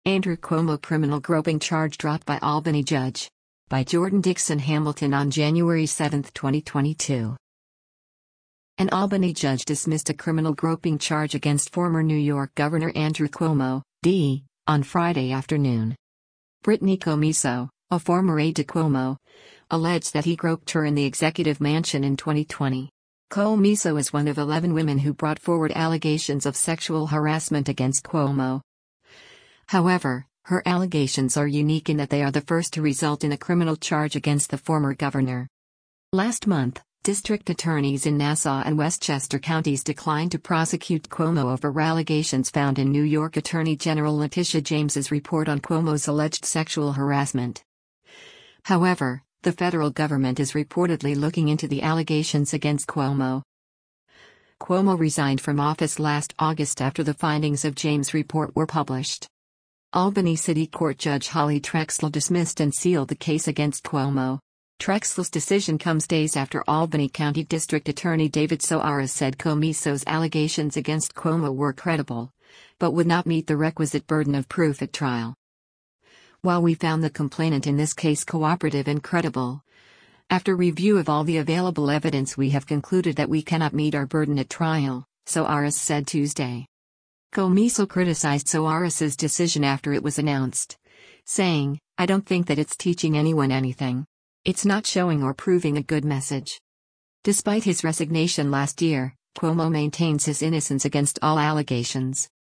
Andrew Cuomo criminal groping charge dropped by Albany judge. By Jordan Dixon Hamilton on January 7, 2022. An Albany judge dismissed a criminal groping charge against former New York Governor Andrew Cuomo, D., on Friday afternoon. Brittany Commisso, a former aide to Cuomo, alleged that he groped her in the executive mansion in 2020. Commisso is one of 11 women who brought forward allegations of sexual harassment against Cuomo. However, her allegations are unique in that they are the first to result in a criminal charge against the former governor. Last month, district attorneys in Nassau and Westchester counties declined to prosecute Cuomo over allegations found in New York Attorney General Letitia James's report on Cuomo's alleged sexual harassment. However, the federal government is reportedly looking into the allegations against Cuomo. Cuomo resigned from office last August after the findings of James' report were published. Albany City Court Judge Holly Trexler dismissed and sealed the case against Cuomo. Trexler's decision comes days after Albany County District Attorney David Soares said Commisso's allegations against Cuomo were credible, but would not meet the requisite burden of proof at trial. While we found the complainant in this case cooperative and credible, after review of all the available evidence we have concluded that we cannot meet our burden at trial, Soares said Tuesday. Commisso criticized Soares's decision after it was announced, saying, "I don't think that it's teaching anyone anything. It's not showing or proving a good message." Despite his resignation last year, Cuomo maintains his innocence against all allegations.